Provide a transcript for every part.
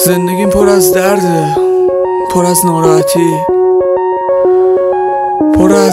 زندگیم پر از درده، پر از ناراحتی، پر از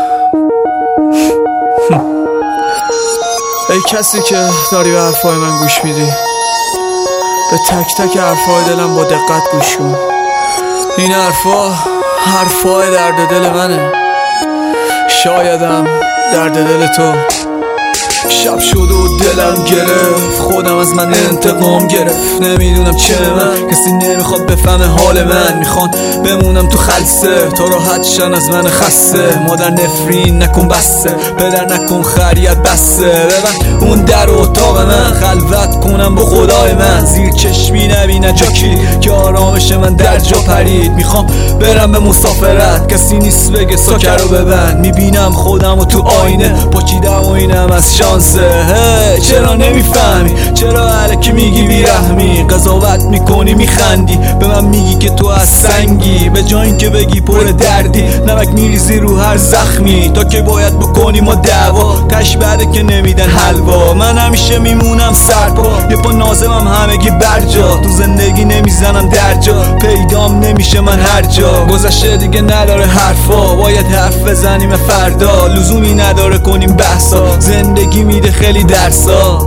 ای کسی که داری به حرفای من گوش میدی، به تک تک حرفای دلم با دقت گوش کن. این حرفای درد دل منه، شایدم درد دل تو. شب شد و دلم گرفت، خودم از من انتقام گرفت. نمیدونم چه من، کسی نمیخواد بفهمه حال من. میخوان بمونم تو خلصه تا راحت شن از من خسته. مادر نفرین نکن بسته، پدر نکن خریت بسته. ببن اون در اتاق من، خلوت کنم با خدای من. زیر چشمی نبینه جاکی که آرامش من در جا پرید. میخوام برم به مسافرت، کسی نیست بگه ساکر رو ببند. میبینم خودم و تو آینه پاچیدم و اینم از شانسه. چرا نمیفهمی؟ چرا الکی میگی بیرحمی؟ قضاوت میکنی میخندی، به من میگی که تو از سنگی. به جای اینکه بگی پر دردی، نمک میریزی رو هر زخمی. تا که باید بکنی ما دعوا، تش بعده که نمیدن حلوا. من همیشه میمونم سرپا، یه پا نازمم همگی برجا. تو زندگی نمیزنم درجا، پیدام نمیشه من هر جا. گذشته دیگه نداره حرفا، باید حرف بزنیم فردا. لزومی نداره کنیم بحثا، زندگی میده خیلی درسا.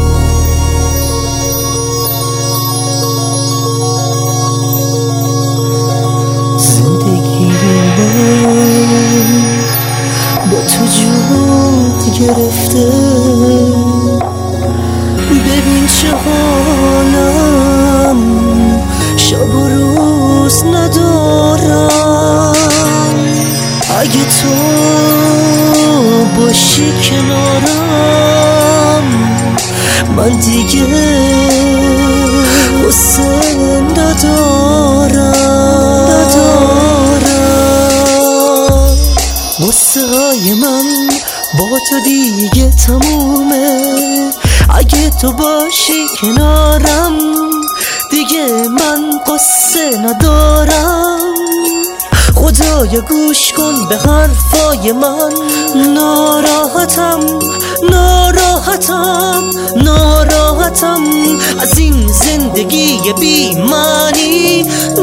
زندگی من با تو جون گرفته. ببین چه حالم، شب و روز ندارم. اگه تو باشی کنارم، من دیگه حسن ندارم. قصه های من با تو دیگه تمومه. اگه تو باشی کنارم، دیگه من قصه ندارم. خدایا گوش کن به حرفای من. ناراحتم از این زندگی بی معنی.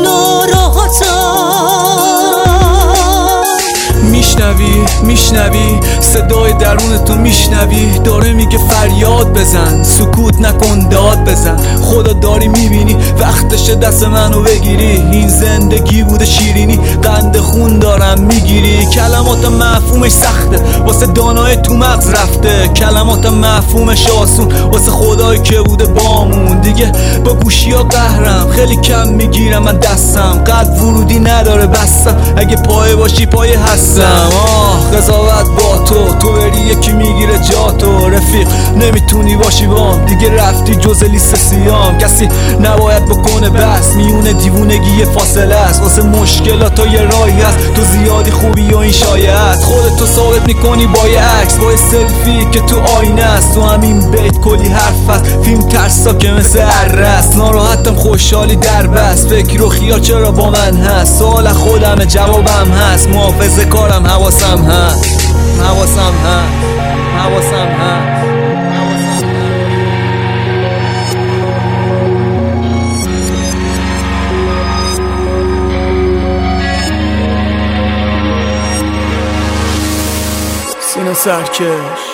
میشنوی صدای درون تو، میشنوی داره میگه فریاد بزن. سکوت نکن، داد بزن. خدا داری میبینی، وقتش دست منو بگیری. این زندگی بوده شیرینی، قند خون دارم میگیری. کلمات مفهومش سخته، واسه دانای تو مغز رفته. کلمات مفهومش آسون، واسه خدایی که بوده بامون. دیگه با گوشی ها قهرم، خیلی کم میگیرم من دستم. قلب ورودی نداره بستم، اگه پای باشی پای هستم. قضاوت با تو بری یکی میگیره جاتو. رفیق نمیتونی باشی بام، دیگه رفتی جز لیست سیام. کسی نباید بکنه بس، میونه دیوونگی فاصله است. واسه مشکلات یه راهی هست، تو زیادی خوبی و این شایعت. خودتو ثابت میکنی با یه عکس، با یه سلفی که تو آینه است. تو همین بیت کلی حرف هست، فیلم ترسا که مثل عرس. ناراحتم خوشحالی در بس، فکر و خیال چرا با من هست. سوال خودم جوابم هست، محافظه کارم حواسم هست. سینه سرکش